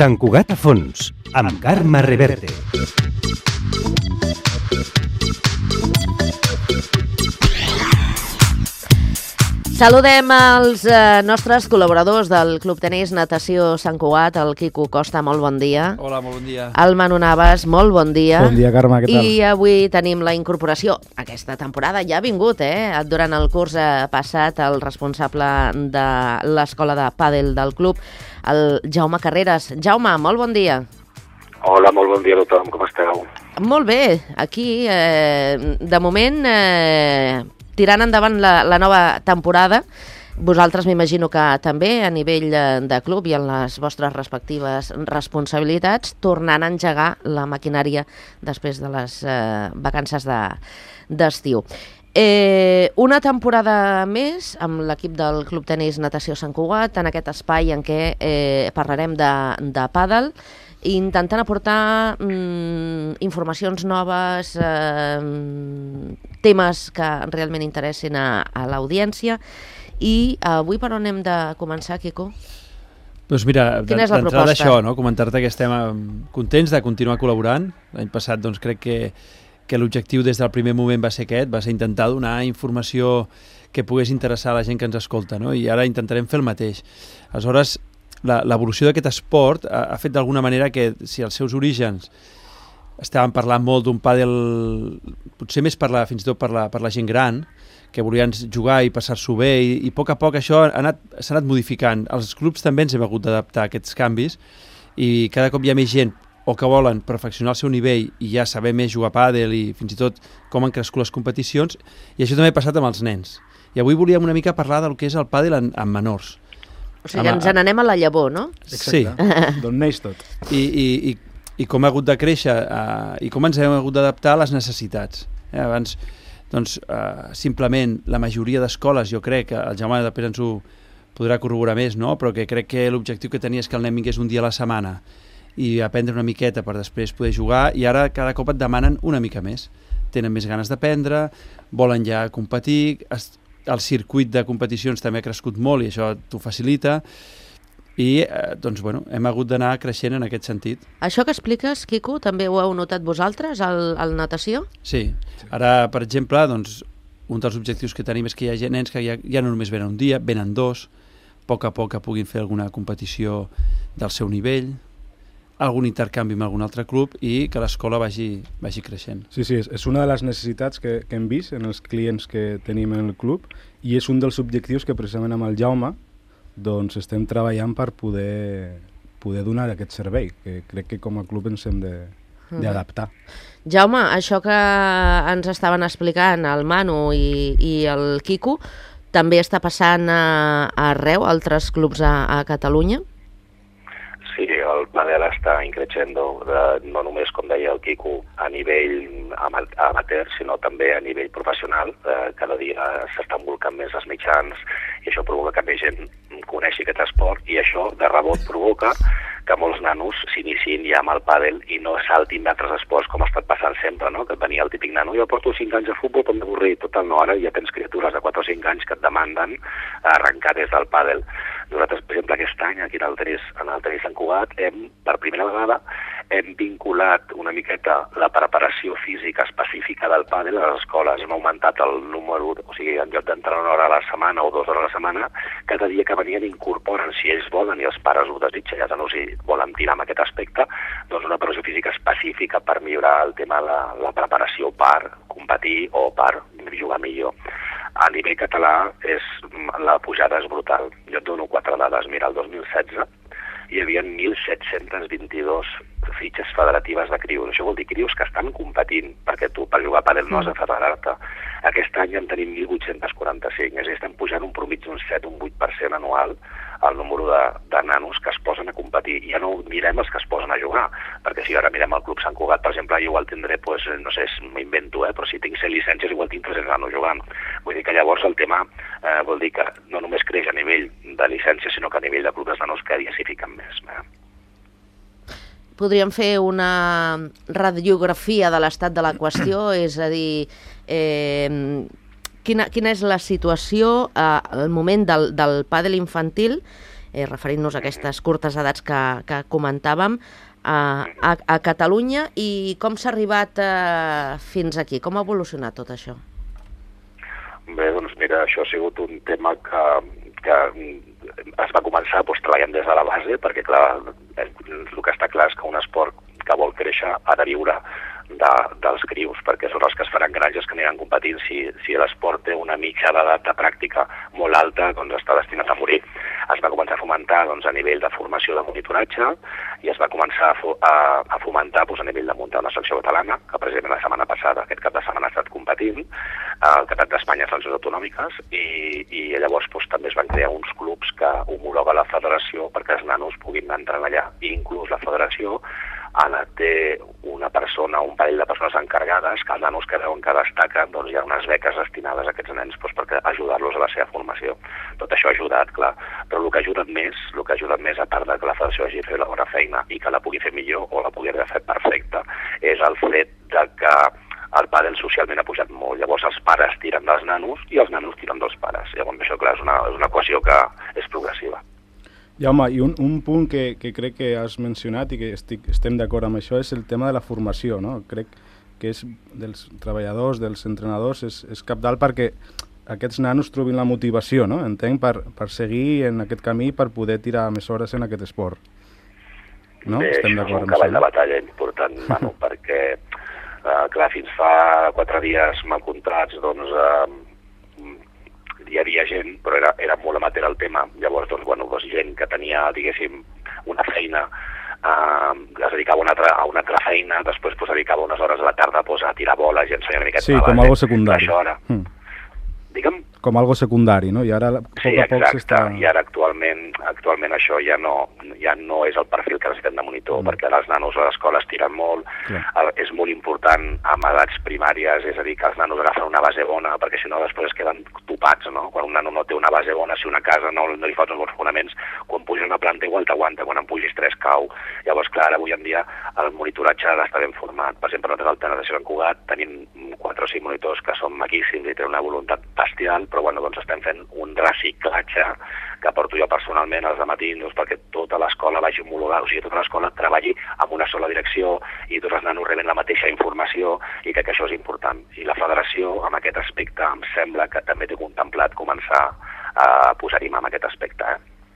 Sant Cugat a fons, amb Carme Reverte. Saludem els nostres col·laboradors del Club Tenis Natació Sant Cugat, el Quico Costa, molt bon dia. Hola, molt bon dia. El Manu Navas, molt bon dia. Bon dia, Carme, què tal? I avui tenim la incorporació. Aquesta temporada ja ha vingut, durant el curs passat, el responsable de l'escola de pàdel del club, el Jaume Carreras. Jaume, molt bon dia. Hola, molt bon dia a tothom, com esteu? Molt bé, aquí, de moment, tirant endavant la nova temporada. Vosaltres m'imagino que també, a nivell de club i en les vostres respectives responsabilitats, tornant a engegar la maquinària després de les vacances d'estiu. Una temporada més amb l'equip del Club Tenis Natació Sant Cugat, en aquest espai en què parlarem de pàdel, intentant aportar informacions noves, temes que realment interessin a l'audiència. I avui per on hem de començar, Quico? Doncs mira, Quina és la d'entrada proposta? això, no? Comentar-te que estem contents de continuar col·laborant. L'any passat doncs, crec que l'objectiu des del primer moment va ser aquest, va ser intentar donar informació que pogués interessar a la gent que ens escolta, no? I ara intentarem fer el mateix. Aleshores, l'evolució d'aquest esport ha fet d'alguna manera que, si els seus orígens estàvem parlant molt d'un pàdel, potser més fins i tot per la gent gran, que volien jugar i passar-s'ho bé, i a poc això s'ha anat modificant. Els clubs també ens hem hagut d'adaptar a aquests canvis, i cada cop hi ha més gent o que volen perfeccionar el seu nivell i ja saber més jugar a pàdel i fins i tot com han crescut les competicions, i això també ha passat amb els nens. I avui volíem una mica parlar del que és el pàdel en menors. O sigui, ens n'anem a la llavor, no? Sí. D'on neix tot. I com ha hagut de créixer i com ens hem hagut d'adaptar a les necessitats. Abans, doncs, simplement, la majoria d'escoles, jo crec que el Jaume després ens ho podrà corroborar més, no? Però que crec que l'objectiu que tenia és que el nen vingués un dia a la setmana i aprendre una miqueta per després poder jugar, i ara cada cop et demanen una mica més. Tenen més ganes d'aprendre, volen ja competir, el circuit de competicions també ha crescut molt i això t'ho facilita, i doncs, bueno, hem hagut d'anar creixent en aquest sentit. Això que expliques, Quico, també ho heu notat vosaltres, al natació? Sí. Ara, per exemple, doncs, un dels objectius que tenim és que hi ha nens que ja no només venen un dia, venen dos, a poc que puguin fer alguna competició del seu nivell, algun intercanvi amb algun altre club, i que l'escola vagi creixent. Sí, és una de les necessitats que hem vist en els clients que tenim en el club, i és un dels objectius que precisament amb el Jaume doncs estem treballant per poder donar aquest servei, que crec que com a club ens hem d'adaptar. Jaume, això que ens estaven explicant el Manu i el Quico, també està passant arreu, altres clubs a Catalunya? Sí, el pàdel està increixendo, no només, com deia el Quico, a nivell amateur, sinó també a nivell professional. Cada dia s'estan volcant més els mitjans i això provoca que més gent coneixi aquest esport, i això de rebot provoca que molts nanos s'iniciïn ja amb el pàdel i no saltin d'altres esports com ha estat passant sempre, no? Que venia el típic nano, jo porto 5 anys a futbol, però m'he avorrit, total, no, ara ja tens criatures de 4 o 5 anys que et demanden arrencar des del pàdel. Nosaltres, per exemple, aquest any, aquí en el tenis Sant Cugat, per primera vegada hem vinculat una miqueta la preparació física específica del pàdel a les escoles. Hem augmentat el número, o sigui, en lloc d'entrar una hora a la setmana o 2 hores a la setmana, cada dia que venien incorporen, si ells volen i els pares ho desitgen, ja no si volen tirar amb aquest aspecte, doncs una preparació física específica per millorar el tema de la preparació per competir o per jugar millor. A nivell català la pujada és brutal. Jo et dono 4 dades. Mira, el 2016 hi havia 1.722 fitxes federatives de crios. Això vol dir crios que estan competint, perquè tu per jugar a pàdel no has de federar-te. Aquest any en tenim 1.845, és a dir, estem pujant un promig d'un 7 o un 8% anual el número de nanos que es posen a competir. Ja no mirem els que es posen a jugar, perquè si ara mirem el Club Sant Cugat, per exemple, igual tindré, no sé, m'invento, però si tinc 100 llicències igual tinc 300 nanos jugant. Vull dir que llavors el tema vol dir que no només creix a nivell de llicències, sinó que a nivell de clubs de nanos cada dia s'hi fiquen més. Podríem fer una radiografia de l'estat de la qüestió, és a dir, quina és la situació al moment del pàdel infantil referint-nos a aquestes curtes edats que comentàvem, a Catalunya, i com s'ha arribat fins aquí? Com ha evolucionat tot això? Bé, doncs mira, això ha sigut un tema que es va començar treballant des de la base, perquè clar, el que està clar és que un esport que vol créixer ha de viure dels crius, perquè són els que es faran grans i els que aniran competint. Si l'esport té una mitja d'edat de pràctica molt alta, doncs està destinat a morir. Es va començar a fomentar a nivell de formació de monitoratge i es va començar a fomentar a nivell de muntar una secció catalana, que precisament la setmana passada, aquest cap de setmana, ha estat competint, el Campionat d'Espanya a seleccions autonòmiques, i llavors també es van crear uns clubs que homologa la federació perquè els nanos puguin anar entrant allà, i inclús la federació ara té una persona, un parell de persones encarregades, que els nanos que veuen que destaquen, doncs hi ha unes beques destinades a aquests nens per ajudar-los a la seva formació. Tot això ha ajudat, clar, però el que ha ajudat més, a part de que la federació hagi fet la bona feina i que la pugui fer millor o la pugui haver fet perfecta, és el fet de que el pàdel socialment ha pujat molt. Llavors els pares tiren dels nanos i els nanos tiren dels pares. Llavors això, clar, és una equació que és progressiva. Jaume, i un punt que crec que has mencionat i que estem d'acord amb això és el tema de la formació, no? Crec que és dels treballadors, dels entrenadors, és cabdal perquè aquests nanos trobin la motivació, no? Entenc, per seguir en aquest camí, per poder tirar més hores en aquest esport. No? Bé, estem això és d'acord un amb cavall de batalla important, Manu, perquè, clar, fins fa 4 dies mal comptats, doncs, hi havia gent, però era molt amateur el tema. Llavors, doncs, gent que tenia, diguéssim, una feina, es dedicava a una altra feina, després es dedicava unes hores a la tarda a tirar boles i ensenyar una miqueta. Sí, com algo secundari. Això ara. Digue'm? Com algo secundari, no? I ara, a poc s'està... I ara actualment això ja no és el perfil que necessitem de monitor, perquè els nanos a l'escola es tiren molt. És molt important amb edats primàries, és a dir, que els nanos agafen una base bona, perquè si no després es queden topats, no? Quan un nano no té una base bona, si una casa no li fa uns bons fonaments, quan puja una planta igual t'aguanta, quan en pugis 3 cau. Llavors, clar, avui en dia el monitoratge ha d'estar ben format. Per exemple, nosaltres al Tenerife Sant Cugat tenim 4 o 5 monitors que són maquíssims i tenen una voluntat bestial, però doncs estem fent un reciclatge que porto jo personalment als matins perquè tota l'escola vagi homologada, o sigui, tota l'escola treballi amb una sola direcció i tots els nanos reben la mateixa informació, i crec que això és important. I la federació, amb aquest aspecte, em sembla que també té contemplat començar a posar-hi mà en aquest aspecte.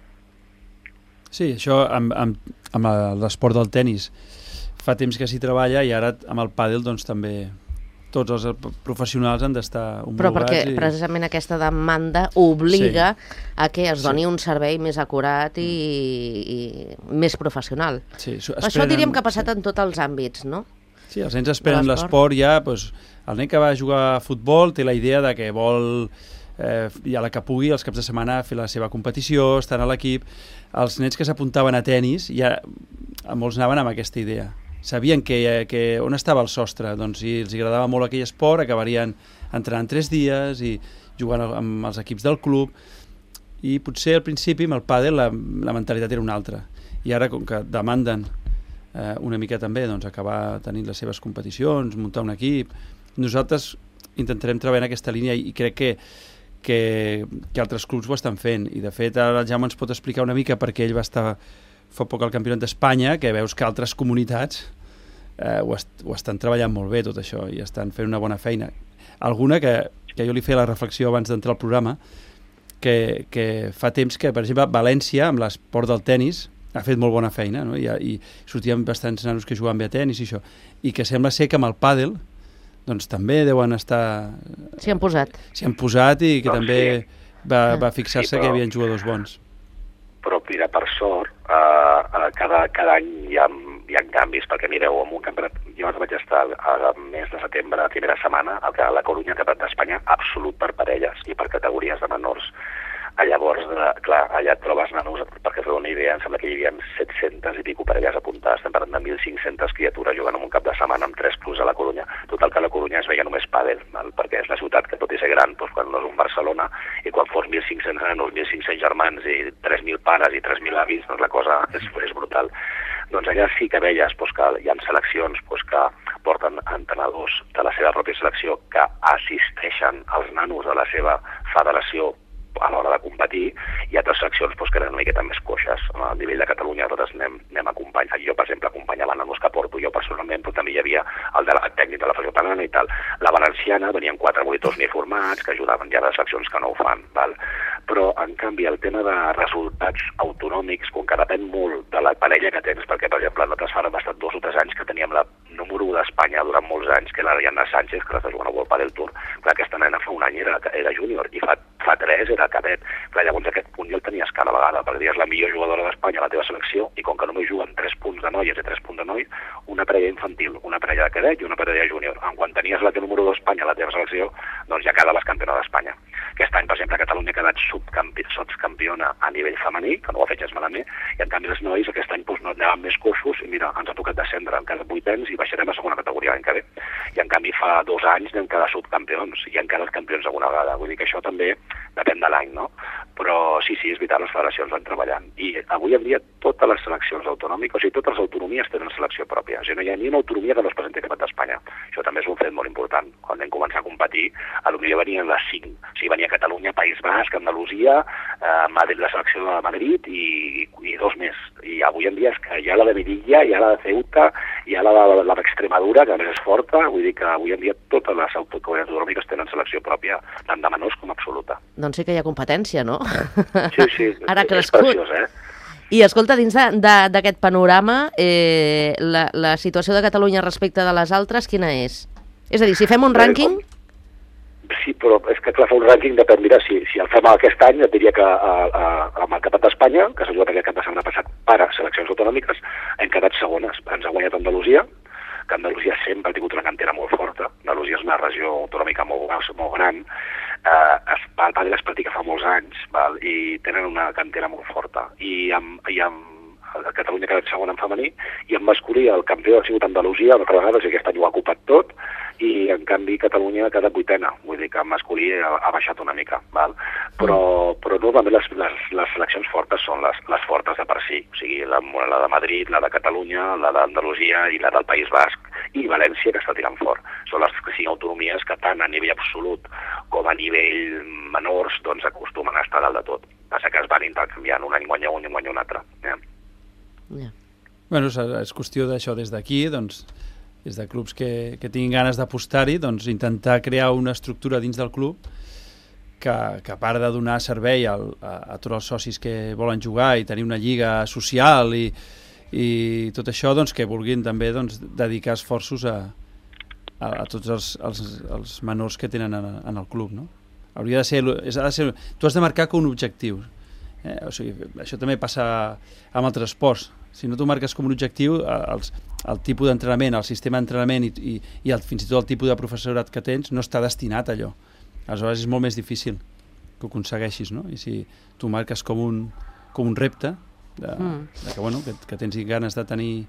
Sí, això amb l'esport del tennis fa temps que s'hi treballa, i ara amb el pàdel doncs també tots els professionals han d'estar homologats. Però perquè precisament aquesta demanda obliga a que es doni un servei més acurat i més professional. Sí, això diríem que ha passat en tots els àmbits, no? Sí, els nens esperen l'esport ja, doncs, el nen que va a jugar a futbol té la idea de que vol, i a la que pugui, els caps de setmana fer la seva competició, estar a l'equip. Els nens que s'apuntaven a tennis, ja molts anaven amb aquesta idea. Sabien que on estava el sostre, doncs si els agradava molt aquell esport, acabarien entrenant 3 dies i jugant amb els equips del club, i potser al principi amb el pàdel la mentalitat era una altra, i ara com que demanden una mica també doncs, acabar tenint les seves competicions, muntar un equip, nosaltres intentarem treballar en aquesta línia, i crec que altres clubs ho estan fent, i de fet ara el Jaume ens pot explicar una mica perquè ell va estar fa poc al Campionat d'Espanya, que veus que altres comunitats ho estan treballant molt bé tot això, i estan fent una bona feina. Alguna que jo li feia la reflexió abans d'entrar al programa, que fa temps que, per exemple, València, amb l'esport del tennis, ha fet molt bona feina, no? I sortien bastants nanos que jugaven bé a tennis i això, i que sembla ser que amb el pàdel doncs també deuen estar... S'hi han posat. S'hi han posat, i que també va fixar-se que hi havia jugadors bons. Però mira, per sort, cada any hi ha canvis, perquè mireu, en un campionat, jo vaig estar al mes de setembre, la primera setmana, a la Corunya, Campionat d'Espanya, absolut per parelles i per categories de menors. Llavors, clar, allà et trobes nanos, perquè fer una idea, em sembla que hi havia 700 i pico parelles apuntades, estem parlant de 1.500 criatures jugant en un cap de setmana amb 3 clubs a la Corunya. Total, que a la Corunya es veia només pàdel, perquè és la ciutat que, tot i ser gran, doncs, quan no és un Barcelona, i quan fos 1.500 nanos, 1.500 germans i 3.000 pares i 3.000 avis, doncs la cosa és brutal. Doncs allà sí que veies que hi ha seleccions que porten entrenadors de la seva pròpia selecció que assisteixen als nanos de la seva federació a l'hora de competir, i altres seccions que eren una miqueta més coixes. A nivell de Catalunya totes anem acompanyant. Jo, per exemple, acompanyava nanos que porto jo personalment, però també hi havia el delegat tècnic de la Federació Catalana i tal. La valenciana venien 4 monitors uniformats que ajudaven ja a les seccions que no ho fan, val? Però, en canvi, el tema de resultats autonòmics, com que depèn molt de la parella que tens, perquè, per exemple, nosaltres ara hem estat 2 o 3 anys que teníem la número 1 d'Espanya durant molts anys, que era l'Ariadna Sánchez, que l'està jugant a World Padel Tour. Clar, aquesta nena fa un any era júnior, i fa 3 era cadet. Clar, llavors aquest punt ja el tenies cada vegada, perquè dius la millor jugadora d'Espanya a la teva selecció, i com que només juguen 3 punts de noies i 3 punts de nois, una parella infantil, una parella de cadet i una parella de júnior. Quan tenies la número 2 d'Espanya a la teva selecció, doncs ja quedaves campiona d'Espanya. Aquest any, per exemple, Catalunya ha quedat sotscampiona a nivell femení, que no ho ha fet gens malament, i en canvi els nois aquest any no anaven més coixos, i mira, ens ha tocat descendre encara 8 i baixarem a segona categoria l'any que ve. I en canvi fa 2 anys anem quedar subcampions, i encara els campions alguna vegada. Vull dir que això també depèn de l'any, no? Però sí, és veritat, les federacions van treballant. I avui en dia totes les seleccions autonòmiques, o sigui, totes les autonomies tenen selecció pròpia. O sigui, no hi ha ni una autonomia que no es presenti cap d'Espanya. Això també és un fet molt important. Quan vam començar a competir, potser venien les 5. O sigui, venia Catalunya, País Basc, Andalusia, Madrid, la selecció de Madrid i 2 més. I avui en dia és que hi ha la de Melilla, hi ha la de Ceuta, hi ha la d'Extremadura, que a més és forta. Vull dir que avui en dia totes les comunitats autonòmiques tenen selecció pròpia, tant de menors com absoluta. Doncs sí que hi ha competència, no? Sí, Ara és crescut. preciós, I escolta, dins d'aquest panorama, la situació de Catalunya respecte de les altres, quina és? És a dir, si fem un rànquing... Sí, però és que clar, fer un rànquing depèn. Mira, si el fem aquest any, et diria que amb el Campionat d'Espanya, que s'ha jugat aquest cap de setmana passat per a seleccions autonòmiques, hem quedat segones. Ens ha guanyat Andalusia, que Andalusia sempre ha tingut una cantera molt forta. Andalusia és una regió autonòmica molt gran. El pàdel es practica fa molts anys, val? I tenen una cantera molt forta. I Catalunya ha quedat segona en femení, i en masculí el campió ha sigut Andalusia, una altra vegada, aquest any ho ha ocupat tot, i en canvi Catalunya ha quedat 8a, vull dir que en masculí ha baixat una mica, val? Però normalment les seleccions fortes són les fortes de per si, o sigui, la de Madrid, la de Catalunya, la d'Andalusia i la del País Basc, i València, que està tirant fort. Són les 5 autonomies que tant a nivell absolut com a nivell menors doncs acostumen a estar dalt de tot. Passa que es van intercanviant, un any guanya un i guanya un altre. Bueno, és qüestió d'això des d'aquí, doncs, des de clubs que tinguin ganes d'apostar-hi, doncs intentar crear una estructura dins del club que a part de donar servei a tots els socis que volen jugar i tenir una lliga social i tot això, doncs, que vulguin també dedicar esforços a tots els menors que tenen en el club, no? Hauria de ser, tu has de marcar com un objectiu. O sigui, això també passa amb altres esports. Si no tu marques com un objectiu el tipus d'entrenament, el sistema d'entrenament i fins i tot el tipus de professorat que tens no està destinat a allò. Aleshores és molt més difícil que ho aconsegueixis, no? I si tu marques com un repte que tens ganes de tenir...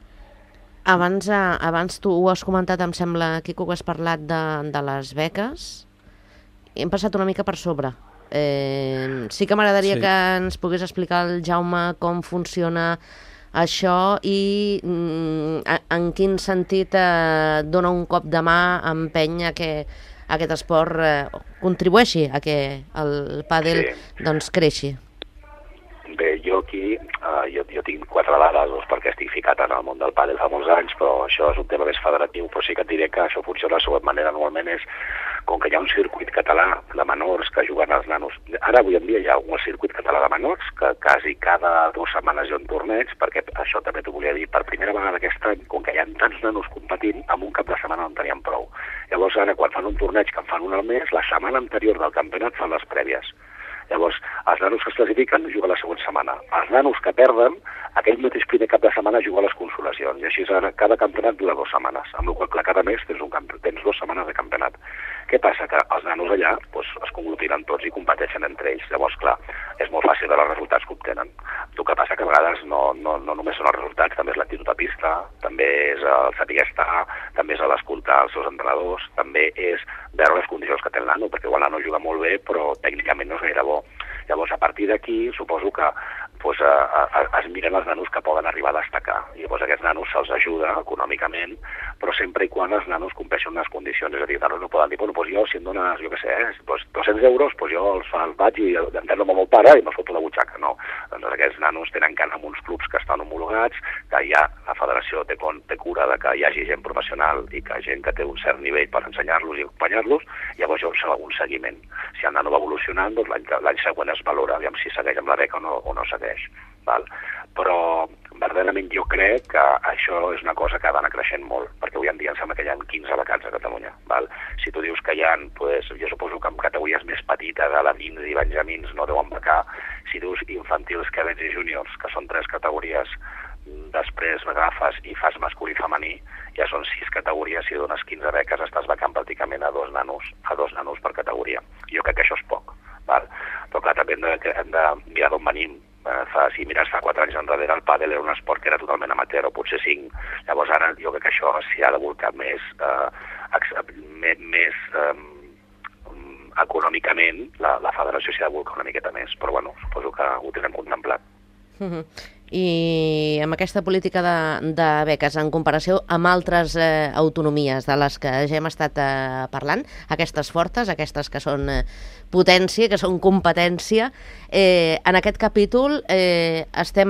Abans tu ho has comentat, em sembla, Quico, que has parlat de les beques. Hem passat una mica per sobre. Sí que m'agradaria que ens pogués explicar el Jaume com funciona això i en quin sentit dona un cop de mà, empeny que aquest esport contribueixi a que el pàdel creixi. Bé, jo aquí jo tinc 4 dades perquè estic ficat en el món del pàdel fa molts anys, però això és un tema més federatiu, però sí que et diré que això funciona de la següent manera. Normalment és com que hi ha un circuit català de menors que juguen els nanos. Ara, avui en dia, hi ha un circuit català de menors que quasi cada 2 setmanes hi ha un torneig, perquè això també t'ho volia dir, per primera vegada aquest any, com que hi ha tants nanos competint, en un cap de setmana no en teníem prou. Llavors, ara, quan fan un torneig, que en fan un al mes, la setmana anterior del campionat fan les prèvies. Llavors, els nanos que es classifiquen juguen la següent setmana. Els nanos que perden, aquell mateix primer cap de setmana juguen les consolacions. I així cada campionat dura 2 setmanes. Amb la qual cosa, cada mes tens 2 setmanes de campionat. Què passa? Que els nanos allà es conglutinen tots i competeixen entre ells. Llavors, clar, és molt fàcil veure els resultats que obtenen. El que passa que a vegades no només són els resultats, també és l'actitud a pista, també és el saber estar, també és l'escoltar els seus entrenadors, també és veure les condicions que té el nano, perquè el nano juga molt bé, però tècnicament no és gaire bo. Llavors, a partir d'aquí, suposo que es miren els nanos que poden arribar a destacar. I llavors aquests nanos se'ls ajuda econòmicament, però sempre i quan els nanos compleixen unes condicions. És a dir, els nanos no poden dir, doncs jo, si em dones, jo què sé, 200 euros, doncs jo els vaig i enterro amb el meu pare i me'ls foto la butxaca. No. Doncs aquests nanos tenen que anar a uns clubs que estan homologats, que ja la federació té cura de que hi hagi gent professional i que gent que té un cert nivell per ensenyar-los i acompanyar-los, llavors jo faig algun seguiment. Si el nano va evolucionant, doncs l'any següent es valora, aviam si segueix amb la beca o no segueix. Val? Però verdaderament jo crec que això és una cosa que va anar creixent molt, perquè avui en dia em sembla que hi ha 15 becats a Catalunya. Val? Si tu dius que hi ha, doncs, jo suposo que en categories més petites, alevins i benjamins no deuen becar. Si dius infantils, cadets i júniors, que són 3 categories, després agafes i fas masculí i femení, ja són 6 categories, si dones 15 beques estàs becant pràcticament a dos nanos per categoria. Jo crec que això és poc. Val? Però clar, també hem de mirar d'on venim. Si mires fa 4 anys enrere, el pàdel era un esport que era totalment amateur, o potser 5. Llavors ara jo crec que això s'hi ha de volcar més econòmicament, la federació s'hi ha de volcar una miqueta més, però bueno, suposo que ho tenen contemplat. I amb aquesta política de beques, en comparació amb altres autonomies de les que ja hem estat parlant, aquestes fortes, aquestes que són potència, que són competència, en aquest capítol estem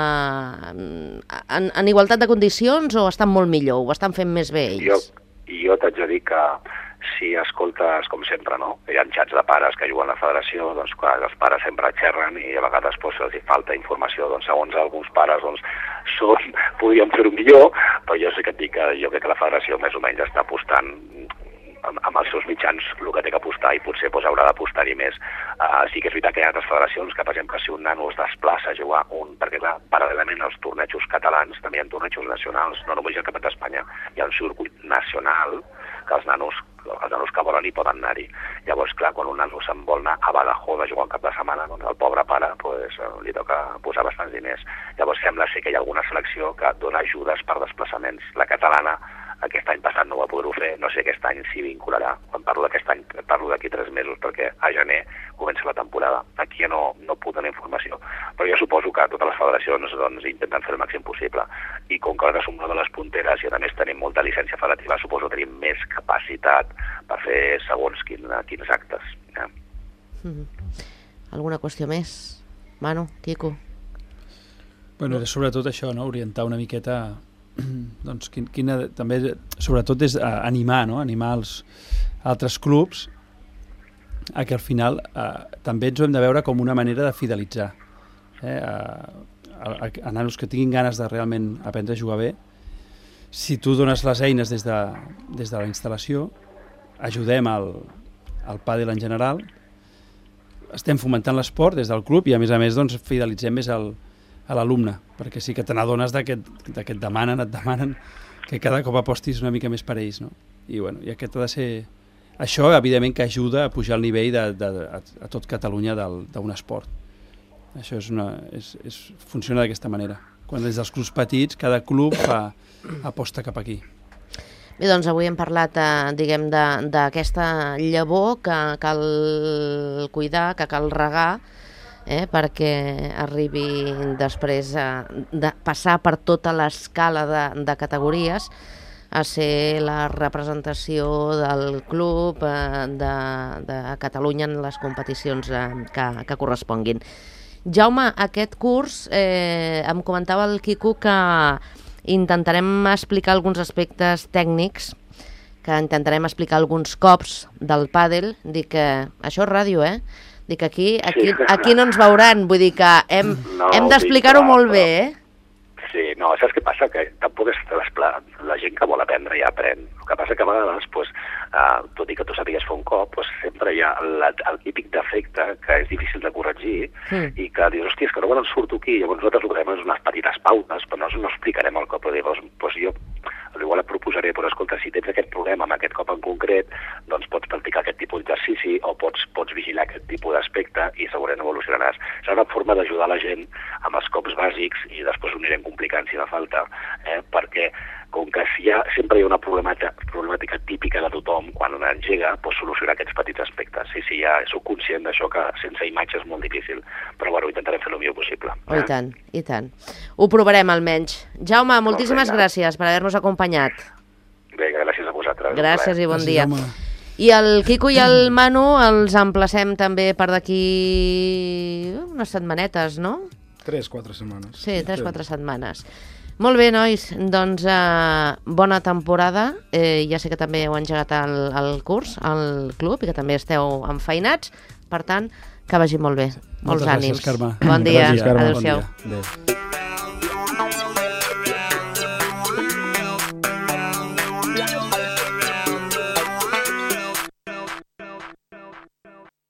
en igualtat de condicions o estan molt millor, ho estan fent més bé ells? Jo t'haig de dir que si escoltes, com sempre, no? Hi ha xats de pares que juguen a la federació, doncs clar, els pares sempre xerren i a vegades els falta informació. Doncs segons alguns pares podríem fer-ho millor, però jo sí que et dic que jo crec que la federació més o menys està apostant amb els seus mitjans el que té que apostar i potser haurà d'apostar-hi més. Sí que és veritat que hi ha altres federacions que, per exemple, si un nano es desplaça a jugar perquè clar, paral·lelament als tornejos catalans, també hi ha tornejos nacionals, no només el Campionat d'Espanya, hi ha un circuit nacional que els nanos que volen hi poden anar-hi. Llavors, clar, quan un nano se'n vol anar a Badajoz a jugar un cap de setmana, doncs al pobre pare li toca posar bastants diners. Llavors sembla ser que hi ha alguna selecció que dona ajudes per desplaçaments. La catalana aquest any passat no va poder-ho fer, no sé aquest any s'hi vincularà. Quan parlo d'aquest any, parlo d'aquí 3 mesos, perquè a gener comença la temporada. Aquí ja no puc donar informació. Però jo suposo que totes les federacions intenten fer el màxim possible. I com que ara som una de les punteres i a més tenim molta llicència federativa, suposo que tenim més capacitat per fer segons quins actes. Alguna qüestió més? Manu, Quico? Bueno, era sobretot això, no? Orientar una miqueta doncs també sobretot és animar els altres clubs a que al final també ens ho hem de veure com una manera de fidelitzar a nanos que tinguin ganes de realment aprendre a jugar bé. Si tu dones les eines des de la instal·lació, ajudem al pàdel en general, estem fomentant l'esport des del club i a més doncs fidelitzem més a l'alumne, perquè sí que te n'adones que et demanen que cada cop apostis una mica més per ells, no? I aquest ha de ser... Això, evidentment, que ajuda a pujar el nivell a tot Catalunya d'un esport. Això funciona d'aquesta manera. Quan des dels clubs petits, cada club aposta cap aquí. Bé, doncs avui hem parlat, diguem, d'aquesta llavor que cal cuidar, que cal regar, perquè arribi després de passar per tota l'escala de categories a ser la representació del club de Catalunya en les competicions que corresponguin. Jaume, aquest curs em comentava el Quico que intentarem explicar alguns aspectes tècnics, que intentarem explicar alguns cops del pàdel. Dic que això és ràdio, Dic que aquí no ens veuran, vull dir que hem d'explicar-ho molt bé, Sí, no, saps què passa? Que tampoc és la gent que vol aprendre ja aprèn. El que passa que a vegades, tot i que tu sàpigues fer un cop, sempre hi ha el típic defecte que és difícil de corregir i que dius, hòstia, és que no me'n surto aquí, llavors nosaltres el que fem és unes petites pautes, però no explicarem el cop, però jo igual et proposaré, però escolta, si tens aquest problema amb aquest cop en concret, doncs pots practicar aquest tipus d'exercici o pots vigilar aquest tipus d'aspecte i segurament evolucionaràs. Serà una forma d'ajudar la gent amb els cops bàsics i després ho anirem complicant si fa falta, perquè com que sempre hi ha una problemàtica típica de tothom quan engega, doncs, solucionar aquests petits aspectes. Sí, ja soc conscient d'això, que sense imatge és molt difícil, però bueno, intentarem fer el millor possible. Oh, i tant, i tant. Ho provarem almenys. Jaume, moltíssimes gràcies per haver-nos acompanyat. Vinga, gràcies a vosaltres. Gràcies i bon dia. Jaume. I el Quico i el Manu els emplacem també per d'aquí unes setmanetes, no? 3-4 setmanes. Sí, 3-4 setmanes. Molt bé, nois, doncs bona temporada. Ja sé que també heu engegat el curs, al club, i que també esteu enfeinats. Per tant, que vagi molt bé. Molts ànims. Carme. Bon dia. Gràcies, Carme. Adéu-siau. Bon dia. Adéu.